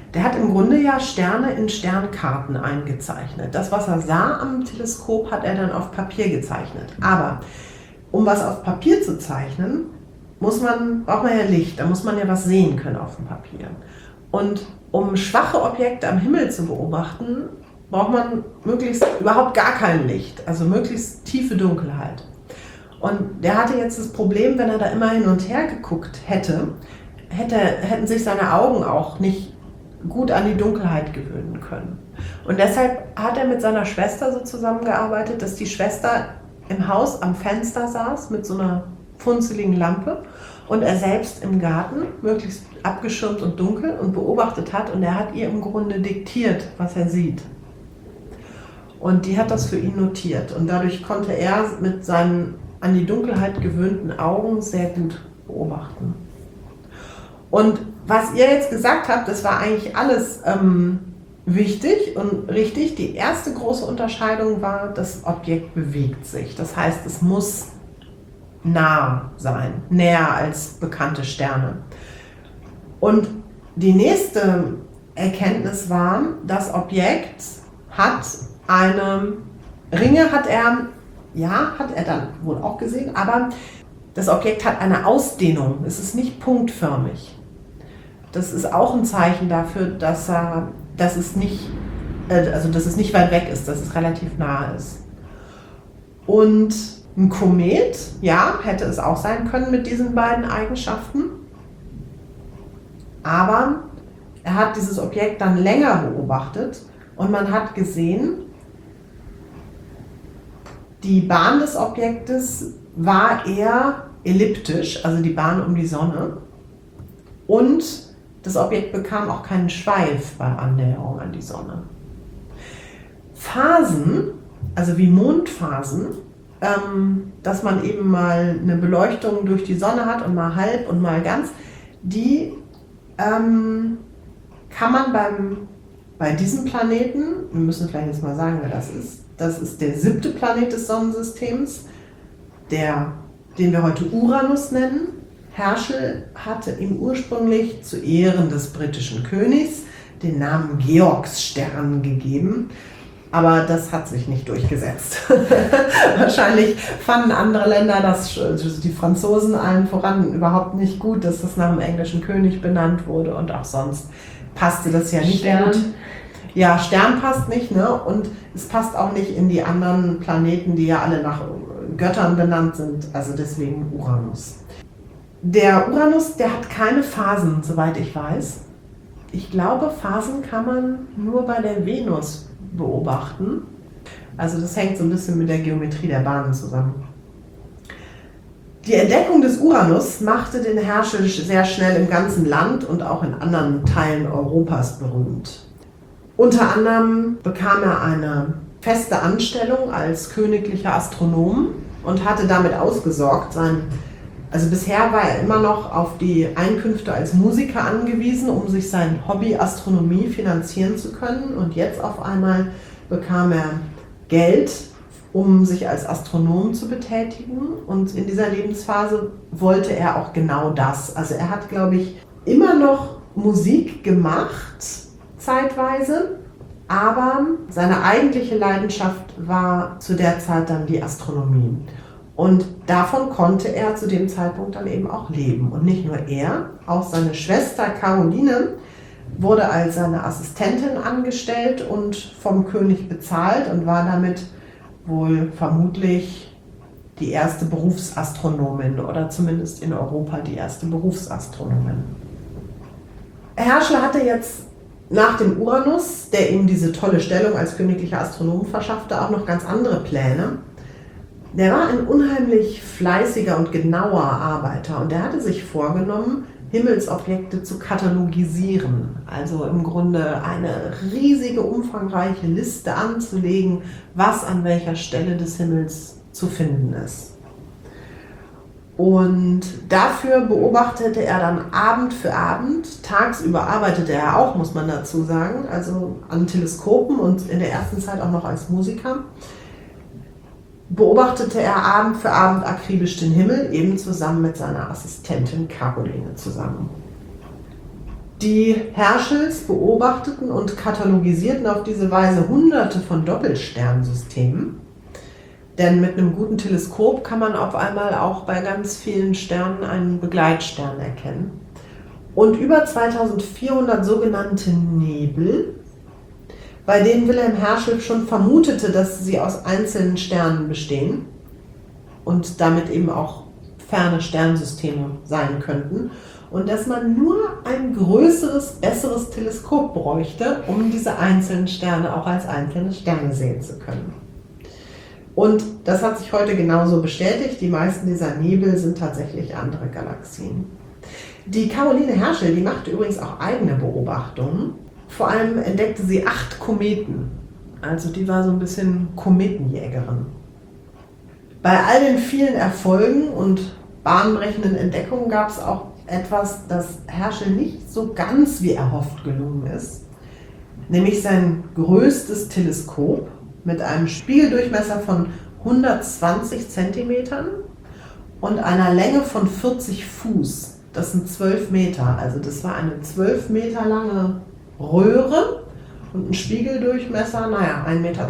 Der hat im Grunde ja Sterne in Sternkarten eingezeichnet. Das, was er sah am Teleskop, hat er dann auf Papier gezeichnet. Aber um was auf Papier zu zeichnen, braucht man ja Licht, da muss man ja was sehen können auf dem Papier. Und um schwache Objekte am Himmel zu beobachten, braucht man möglichst überhaupt gar kein Licht, also möglichst tiefe Dunkelheit. Und der hatte jetzt das Problem, wenn er da immer hin und her geguckt hätten sich seine Augen auch nicht gut an die Dunkelheit gewöhnen können. Und deshalb hat er mit seiner Schwester so zusammengearbeitet, dass die Schwester im Haus am Fenster saß mit so einer funzeligen Lampe und er selbst im Garten, möglichst abgeschirmt und dunkel, und beobachtet hat, und er hat ihr im Grunde diktiert, was er sieht. Und die hat das für ihn notiert und dadurch konnte er mit seinen an die Dunkelheit gewöhnten Augen sehr gut beobachten. Und was ihr jetzt gesagt habt, das war eigentlich alles wichtig und richtig. Die erste große Unterscheidung war, das Objekt bewegt sich. Das heißt, es muss nah sein, näher als bekannte Sterne. Und die nächste Erkenntnis war, das Objekt hat Ringe hat er dann wohl auch gesehen, aber das Objekt hat eine Ausdehnung. Es ist nicht punktförmig. Das ist auch ein Zeichen dafür, dass es nicht weit weg ist, dass es relativ nah ist. Und ein Komet, ja, hätte es auch sein können mit diesen beiden Eigenschaften. Aber er hat dieses Objekt dann länger beobachtet und man hat gesehen, die Bahn des Objektes war eher elliptisch, also die Bahn um die Sonne. Und das Objekt bekam auch keinen Schweif bei Annäherung an die Sonne. Phasen, also wie Mondphasen, dass man eben mal eine Beleuchtung durch die Sonne hat und mal halb und mal ganz, die kann man bei diesem Planeten, wir müssen vielleicht jetzt mal sagen, wer das ist. Das ist der 7. Planet des Sonnensystems, den wir heute Uranus nennen. Herschel hatte ihm ursprünglich zu Ehren des britischen Königs den Namen Georgsstern gegeben, aber das hat sich nicht durchgesetzt. Wahrscheinlich fanden andere Länder, die Franzosen allen voran, überhaupt nicht gut, dass das nach dem englischen König benannt wurde, und auch sonst passte das ja nicht gut. Ja, Stern passt nicht, ne? Und es passt auch nicht in die anderen Planeten, die ja alle nach Göttern benannt sind, also deswegen Uranus. Der Uranus, der hat keine Phasen, soweit ich weiß. Ich glaube, Phasen kann man nur bei der Venus beobachten. Also das hängt so ein bisschen mit der Geometrie der Bahnen zusammen. Die Entdeckung des Uranus machte den Herschel sehr schnell im ganzen Land und auch in anderen Teilen Europas berühmt. Unter anderem bekam er eine feste Anstellung als königlicher Astronom und hatte damit ausgesorgt. Also bisher war er immer noch auf die Einkünfte als Musiker angewiesen, um sich sein Hobby Astronomie finanzieren zu können. Und jetzt auf einmal bekam er Geld, um sich als Astronom zu betätigen. Und in dieser Lebensphase wollte er auch genau das. Also er hat, glaube ich, immer noch Musik gemacht, zeitweise, aber seine eigentliche Leidenschaft war zu der Zeit dann die Astronomie. Und davon konnte er zu dem Zeitpunkt dann eben auch leben. Und nicht nur er, auch seine Schwester Caroline wurde als seine Assistentin angestellt und vom König bezahlt und war damit wohl vermutlich die erste Berufsastronomin oder zumindest in Europa die erste Berufsastronomin. Herschel hatte jetzt nach dem Uranus, der ihm diese tolle Stellung als königlicher Astronom verschaffte, auch noch ganz andere Pläne. Der war ein unheimlich fleißiger und genauer Arbeiter und er hatte sich vorgenommen, Himmelsobjekte zu katalogisieren. Also im Grunde eine riesige, umfangreiche Liste anzulegen, was an welcher Stelle des Himmels zu finden ist. Und dafür beobachtete er dann Abend für Abend. Tagsüber arbeitete er auch, muss man dazu sagen, also an Teleskopen und in der ersten Zeit auch noch als Musiker. Beobachtete er Abend für Abend akribisch den Himmel, eben zusammen mit seiner Assistentin Caroline zusammen. Die Herschels beobachteten und katalogisierten auf diese Weise hunderte von Doppelsternsystemen. Denn mit einem guten Teleskop kann man auf einmal auch bei ganz vielen Sternen einen Begleitstern erkennen. Und über 2400 sogenannte Nebel, bei denen Wilhelm Herschel schon vermutete, dass sie aus einzelnen Sternen bestehen und damit eben auch ferne Sternsysteme sein könnten. Und dass man nur ein größeres, besseres Teleskop bräuchte, um diese einzelnen Sterne auch als einzelne Sterne sehen zu können. Und das hat sich heute genauso bestätigt. Die meisten dieser Nebel sind tatsächlich andere Galaxien. Die Caroline Herschel, die machte übrigens auch eigene Beobachtungen. Vor allem entdeckte sie 8 Kometen. Also die war so ein bisschen Kometenjägerin. Bei all den vielen Erfolgen und bahnbrechenden Entdeckungen gab es auch etwas, das Herschel nicht so ganz wie erhofft gelungen ist, nämlich sein größtes Teleskop mit einem Spiegeldurchmesser von 120 Zentimetern und einer Länge von 40 Fuß. Das sind 12 Meter, also das war eine 12 Meter lange Röhre und ein Spiegeldurchmesser, 1,20 Meter.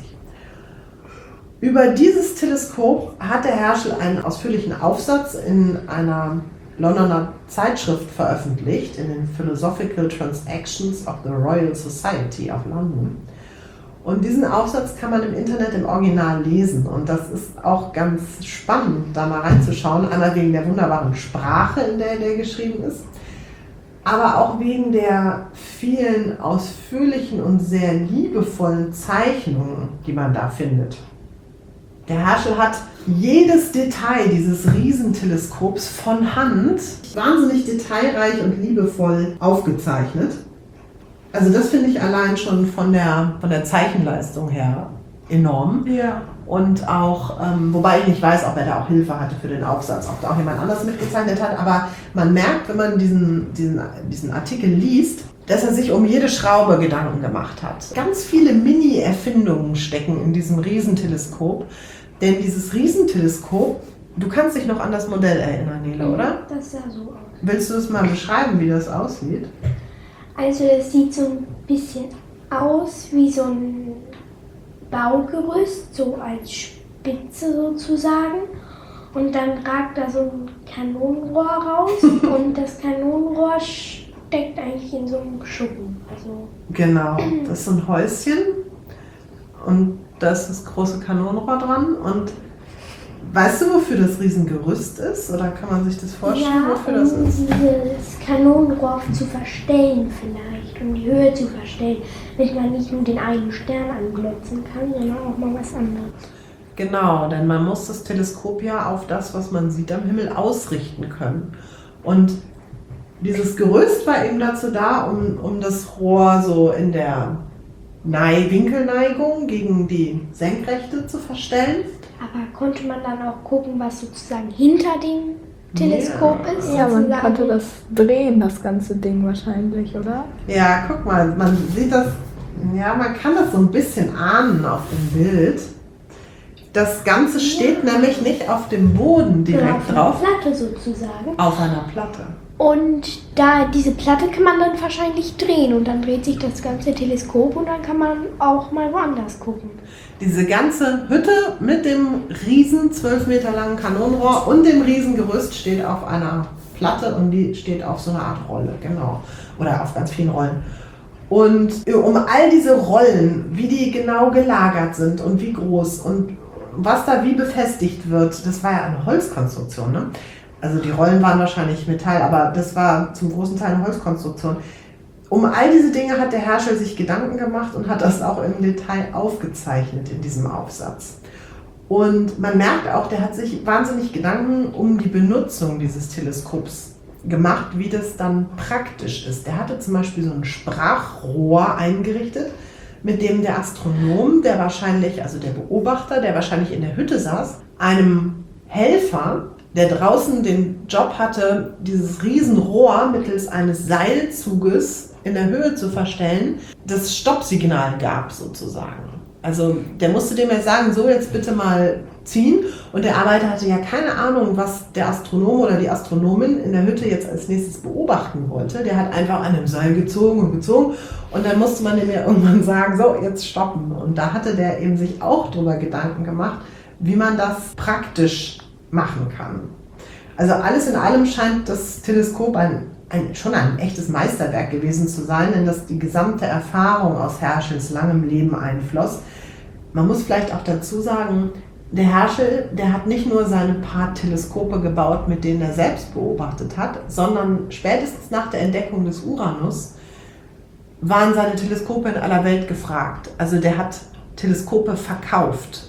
Über dieses Teleskop hat der Herschel einen ausführlichen Aufsatz in einer Londoner Zeitschrift veröffentlicht, in den Philosophical Transactions of the Royal Society of London. Und diesen Aufsatz kann man im Internet im Original lesen. Und das ist auch ganz spannend, da mal reinzuschauen. Einmal wegen der wunderbaren Sprache, in der geschrieben ist, aber auch wegen der vielen ausführlichen und sehr liebevollen Zeichnungen, die man da findet. Der Herschel hat jedes Detail dieses Riesenteleskops von Hand wahnsinnig detailreich und liebevoll aufgezeichnet. Also das finde ich allein schon von der Zeichenleistung her enorm.
Ja.
Und auch, wobei ich nicht weiß, ob er da auch Hilfe hatte für den Aufsatz, ob da auch jemand anders mitgezeichnet hat, aber man merkt, wenn man diesen Artikel liest, dass er sich um jede Schraube Gedanken gemacht hat. Ganz viele Mini-Erfindungen stecken in diesem Riesenteleskop, denn dieses Riesenteleskop, du kannst dich noch an das Modell erinnern, Nele, oder?
Das sah so aus.
Willst du es mal beschreiben, wie das aussieht?
Also es sieht so ein bisschen aus wie so ein Baugerüst, so als Spitze sozusagen. Und dann ragt da so ein Kanonenrohr raus und das Kanonenrohr steckt eigentlich in so einem Schuppen. Also
Genau, das ist so ein Häuschen und da ist das große Kanonenrohr dran. Und weißt du, wofür das Riesengerüst ist? Oder kann man sich das vorstellen,
ja,
wofür das
um
ist?
dieses Kanonenrohr zu verstellen vielleicht, um die Höhe zu verstellen, damit man nicht nur den einen Stern anglotzen kann, sondern auch mal was anderes.
Genau, denn man muss das Teleskop ja auf das, was man sieht am Himmel, ausrichten können. Und dieses Gerüst war eben dazu da, um das Rohr so in der Winkelneigung gegen die Senkrechte zu verstellen.
Aber konnte man dann auch gucken, was sozusagen hinter dem Teleskop ist?
Ja, man
sozusagen?
konnte das drehen, das ganze Ding wahrscheinlich, oder?
Ja, guck mal, man sieht das, ja, man kann das so ein bisschen ahnen auf dem Bild. Das Ganze steht nämlich nicht auf dem Boden direkt
auf
drauf,
einer Platte sozusagen.
auf einer Platte.
Und da diese Platte kann man dann wahrscheinlich drehen und dann dreht sich das ganze Teleskop und dann kann man auch mal woanders gucken.
Diese ganze Hütte mit dem riesen 12 Meter langen Kanonenrohr und dem riesen Gerüst steht auf einer Platte und die steht auf so einer Art Rolle, genau. Oder auf ganz vielen Rollen. Und um all diese Rollen, wie die genau gelagert sind und wie groß und was da wie befestigt wird, das war ja eine Holzkonstruktion, ne? Also die Rollen waren wahrscheinlich Metall, aber das war zum großen Teil eine Holzkonstruktion. Um all diese Dinge hat der Herschel sich Gedanken gemacht und hat das auch im Detail aufgezeichnet in diesem Aufsatz. Und man merkt auch, der hat sich wahnsinnig Gedanken um die Benutzung dieses Teleskops gemacht, wie das dann praktisch ist. Der hatte zum Beispiel so ein Sprachrohr eingerichtet, mit dem der Astronom, der Beobachter, der wahrscheinlich in der Hütte saß, einem Helfer, der draußen den Job hatte, dieses Riesenrohr mittels eines Seilzuges in der Höhe zu verstellen, das Stoppsignal gab sozusagen. Also der musste dem ja sagen, so jetzt bitte mal ziehen. Und der Arbeiter hatte ja keine Ahnung, was der Astronom oder die Astronomin in der Hütte jetzt als nächstes beobachten wollte. Der hat einfach an dem Seil gezogen und gezogen. Und dann musste man dem ja irgendwann sagen, so jetzt stoppen. Und da hatte der eben sich auch drüber Gedanken gemacht, wie man das praktisch machen kann. Also alles in allem scheint das Teleskop schon ein echtes Meisterwerk gewesen zu sein, in das die gesamte Erfahrung aus Herschels langem Leben einfloss. Man muss vielleicht auch dazu sagen, der Herschel, der hat nicht nur seine paar Teleskope gebaut, mit denen er selbst beobachtet hat, sondern spätestens nach der Entdeckung des Uranus waren seine Teleskope in aller Welt gefragt. Also der hat Teleskope verkauft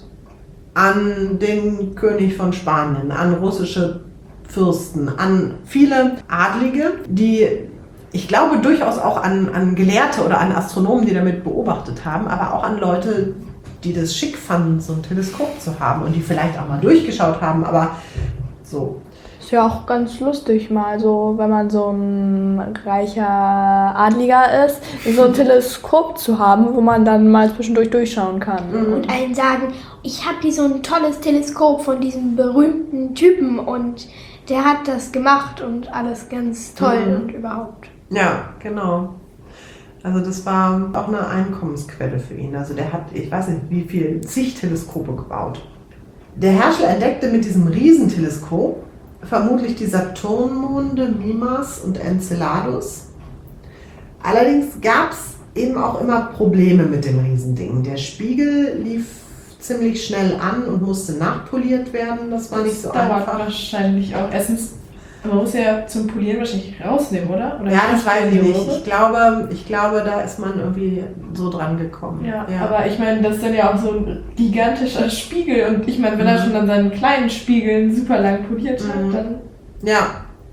an den König von Spanien, an russische Fürsten, an viele Adlige, die, ich glaube, durchaus auch an Gelehrte oder an Astronomen, die damit beobachtet haben, aber auch an Leute, die das schick fanden, so ein Teleskop zu haben und die vielleicht auch mal durchgeschaut haben, aber so.
Ist ja auch ganz lustig mal so, wenn man so ein reicher Adliger ist, so ein Teleskop zu haben, wo man dann mal zwischendurch durchschauen kann.
Und allen sagen, ich habe hier so ein tolles Teleskop von diesem berühmten Typen und der hat das gemacht und alles ganz toll und überhaupt.
Ja, genau. Also das war auch eine Einkommensquelle für ihn. Also der hat, ich weiß nicht, wie viel, zig Teleskope gebaut. Der Herschel entdeckte mit diesem Riesenteleskop vermutlich die Saturnmonde Mimas und Enceladus. Allerdings gab es eben auch immer Probleme mit dem Riesending. Der Spiegel lief ziemlich schnell an und musste nachpoliert werden. Das war nicht so einfach.
Dauert wahrscheinlich auch. Erstens, man muss ja zum Polieren wahrscheinlich rausnehmen, oder?
Ja, das weiß ich nicht. Ich glaube, da ist man irgendwie so dran gekommen.
Ja, aber ich meine, das ist dann ja auch so ein gigantischer Spiegel. Und ich meine, wenn er schon an seinen kleinen Spiegeln super lang poliert hat, dann...
Ja.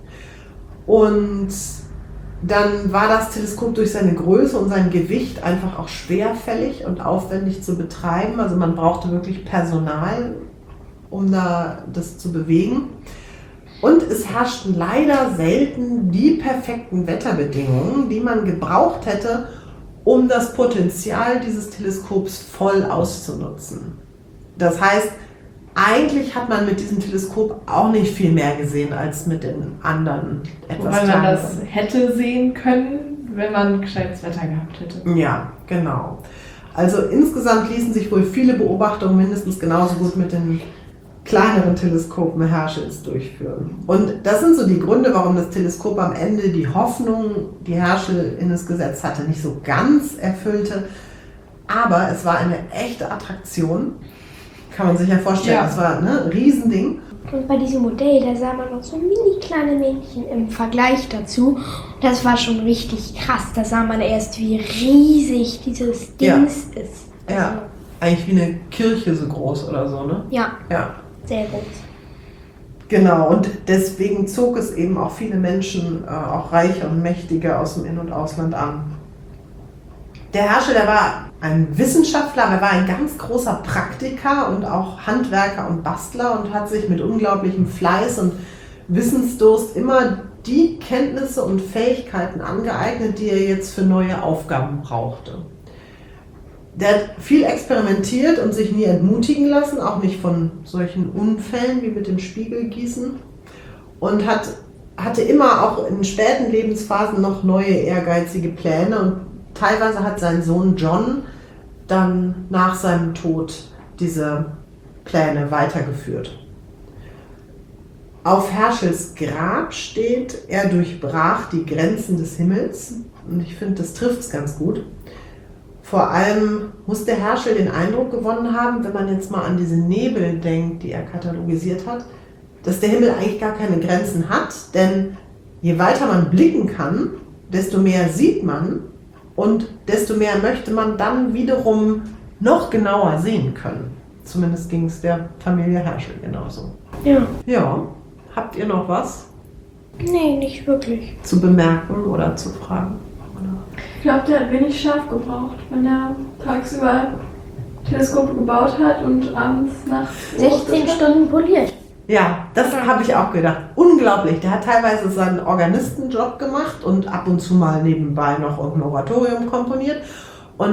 Und dann war das Teleskop durch seine Größe und sein Gewicht einfach auch schwerfällig und aufwendig zu betreiben. Also man brauchte wirklich Personal, um das zu bewegen. Und es herrschten leider selten die perfekten Wetterbedingungen, die man gebraucht hätte, um das Potenzial dieses Teleskops voll auszunutzen. Das heißt, eigentlich hat man mit diesem Teleskop auch nicht viel mehr gesehen als mit den anderen etwas
Wobei man das
kleineren.
hätte sehen können, wenn man gescheites Wetter gehabt hätte.
Ja, genau. Also insgesamt ließen sich wohl viele Beobachtungen mindestens genauso gut mit den kleineren Teleskopen Herschels durchführen. Und das sind so die Gründe, warum das Teleskop am Ende die Hoffnung, die Herschel in es gesetzt hatte, nicht so ganz erfüllte. Aber es war eine echte Attraktion. Kann man sich ja vorstellen,
Ja.
Das war ein Riesending.
Und bei diesem Modell, da sah man noch so mini kleine Männchen im Vergleich dazu. Das war schon richtig krass. Da sah man erst, wie riesig dieses Dings ist. Also,
Ja, eigentlich wie eine Kirche so groß oder so, ne?
Ja,
Ja.
sehr groß.
Genau, und deswegen zog es eben auch viele Menschen, auch Reiche und Mächtige aus dem In- und Ausland an. Der Herschel, der war ein Wissenschaftler, aber er war ein ganz großer Praktiker und auch Handwerker und Bastler und hat sich mit unglaublichem Fleiß und Wissensdurst immer die Kenntnisse und Fähigkeiten angeeignet, die er jetzt für neue Aufgaben brauchte. Der hat viel experimentiert und sich nie entmutigen lassen, auch nicht von solchen Unfällen wie mit dem Spiegelgießen. Und hatte immer auch in späten Lebensphasen noch neue ehrgeizige Pläne. Und teilweise hat sein Sohn John dann nach seinem Tod diese Pläne weitergeführt. Auf Herschels Grab steht, er durchbrach die Grenzen des Himmels. Und ich finde, das trifft es ganz gut. Vor allem muss der Herschel den Eindruck gewonnen haben, wenn man jetzt mal an diese Nebel denkt, die er katalogisiert hat, dass der Himmel eigentlich gar keine Grenzen hat, denn je weiter man blicken kann, desto mehr sieht man und desto mehr möchte man dann wiederum noch genauer sehen können. Zumindest ging es der Familie Herschel genauso.
Ja.
Ja, habt ihr noch was
Nee, nicht wirklich.
zu bemerken oder zu fragen?
Ich glaube, der hat wenig Schlaf gebraucht, wenn er tagsüber Teleskope gebaut hat und abends nachts
16 Stunden poliert.
Ja, das habe ich auch gedacht. Unglaublich. Der hat teilweise seinen Organistenjob gemacht und ab und zu mal nebenbei noch irgendein Oratorium komponiert. Und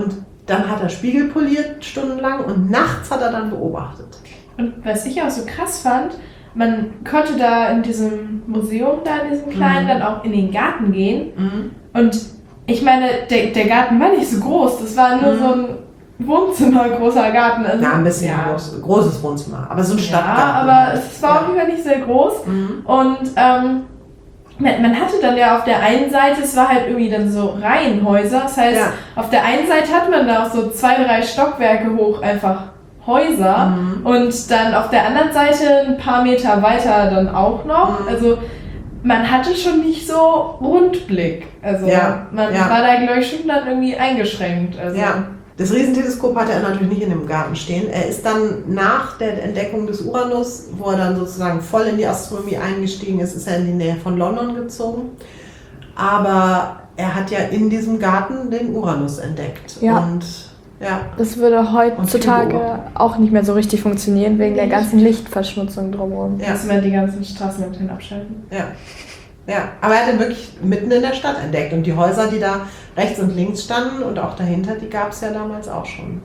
dann hat er Spiegel poliert stundenlang und nachts hat er dann beobachtet.
Und was ich auch so krass fand, man konnte da in diesem Museum, da in diesem kleinen, dann auch in den Garten gehen. Und ich meine, der Garten war nicht so groß, das war nur so ein Wohnzimmer, großer Garten. Also,
Ja, ein bisschen großes Wohnzimmer, aber so ein Stadtgarten.
Ja, aber es war auf jeden Fall nicht sehr groß. Und man hatte dann ja auf der einen Seite, es war halt irgendwie dann so Reihenhäuser, das heißt, auf der einen Seite hat man da auch so 2, 3 Stockwerke hoch einfach Häuser und dann auf der anderen Seite ein paar Meter weiter dann auch noch. Also man hatte schon nicht so Rundblick. Also man war da, glaube ich, schon dann irgendwie eingeschränkt. Also.
Ja. Das Riesenteleskop hatte er natürlich nicht in dem Garten stehen. Er ist dann nach der Entdeckung des Uranus, wo er dann sozusagen voll in die Astronomie eingestiegen ist, ist er in die Nähe von London gezogen. Aber er hat ja in diesem Garten den Uranus entdeckt.
Ja.
Und,
das würde heutzutage auch nicht mehr so richtig funktionieren, wegen der ganzen Lichtverschmutzung drumherum.
Ja.
Müssen wir die ganzen Straßenlaternen abschalten.
Ja, aber er hat ihn wirklich mitten in der Stadt entdeckt. Und die Häuser, die da rechts und links standen und auch dahinter, die gab es ja damals auch schon.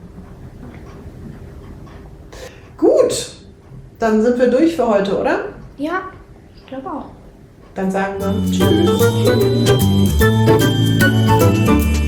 Gut, dann sind wir durch für heute, oder?
Ja, ich glaube auch.
Dann sagen wir Tschüss.